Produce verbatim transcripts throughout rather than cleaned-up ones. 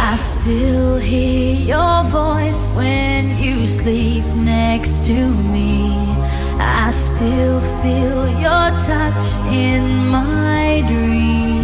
I still hear your voice when you sleep next to me. I still feel your touch in my dream.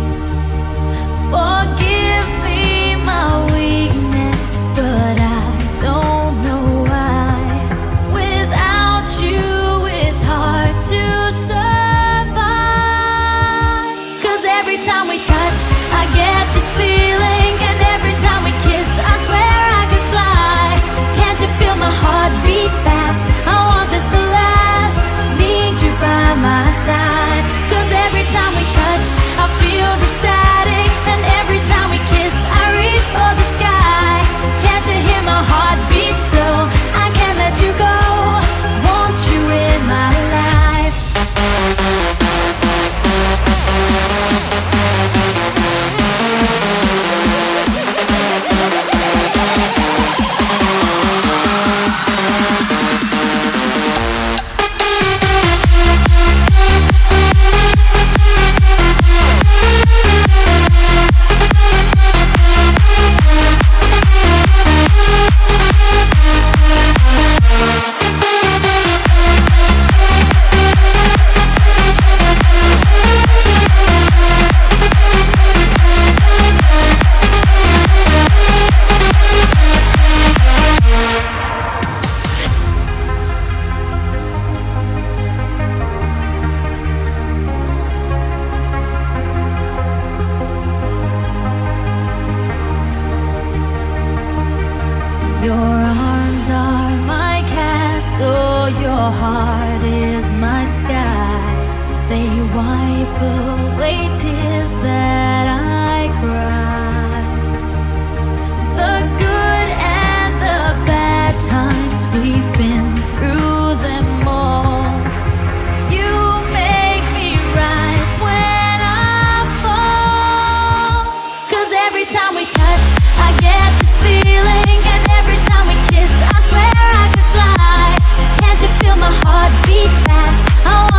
Forgive me my weakness, but I don't know why. Without you, it's hard to survive. 'Cause every time we touch, I get this feeling, and every time we kiss, I swear I could fly. Can't you feel my heart beat fast? I want this to last, need you by my side. 'Cause every time we touch, I feel the static, and every time we kiss, I reach for the sky. Can't you hear my heart beat? So I can't let you go, want you in my life. Your arms are my castle, your heart is my sky. They wipe away tears that I cry. The good and the bad times, we've been through them all. You make me rise when I fall. 'Cause every time we touch, I get this feeling, and every time we kiss, I swear I could fly. Can't you feel my heart beat fast? I want